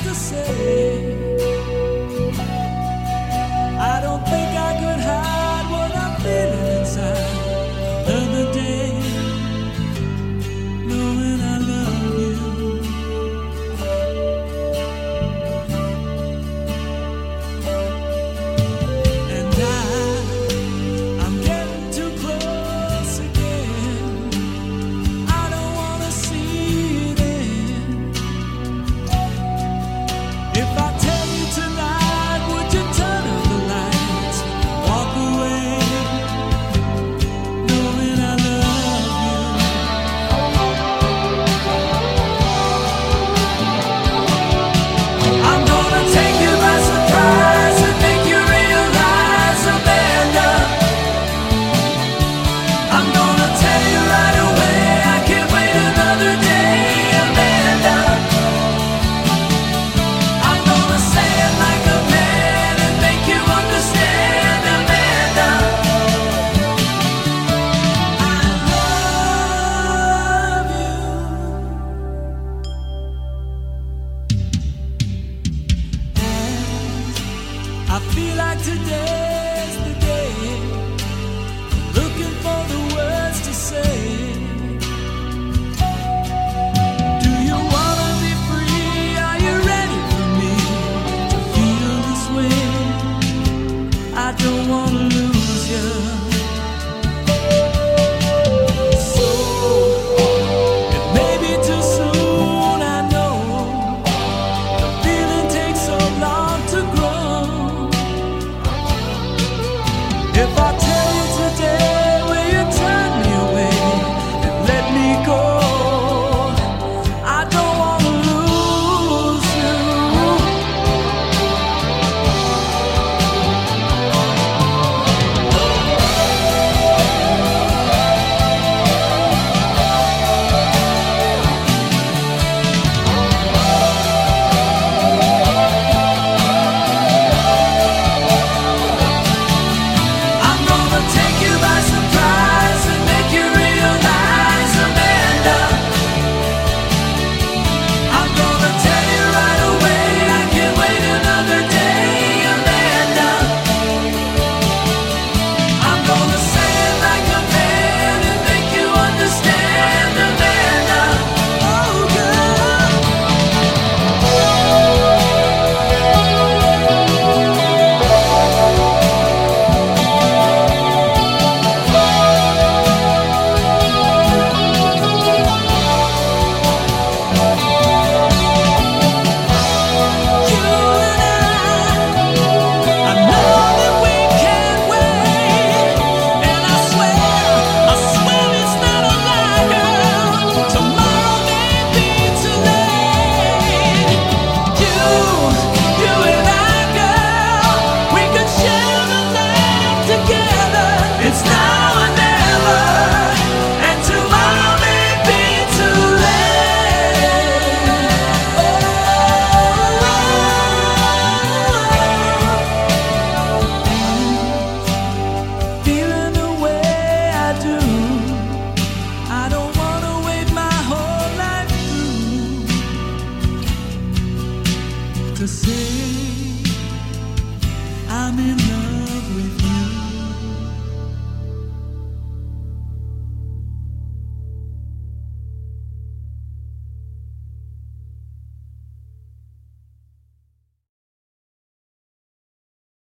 to say. I don't think I could hide what I'm feeling inside. Another day, knowing I love you. And I'm getting too close again. I don't wanna see it end. If I tell you tonight, would you turn off the lights, walk away, knowing I love you? I'm gonna take you by surprise and make you realize, Amanda. I'm gonna tell you right away, I can't wait another day, Amanda. I'm gonna say it like a man and make you understand, Amanda. I love you. And I feel like today's the day. Looking for the words to say. Do you wanna be free? Are you ready for me to feel this way? I don't wanna lose you. So it may be too soon, I know. The feeling takes so long to grow. If I tell you today, will you turn me away and let me go? I don't wanna lose you. I'm gonna take you by surprise and make you realize, Amanda. I'm gonna tell you right away, I can't wait another day, Amanda. I'm gonna say it like a man and make you understand, Amanda. Oh, girl. You and I know that we can't wait, and I swear it's not a lie, girl. Tomorrow may be too late. You and I, girl, we could share a life together. It's now or never, and tomorrow may be too late. Feeling the way I do, I don't wanna wait my whole life through to say I'm in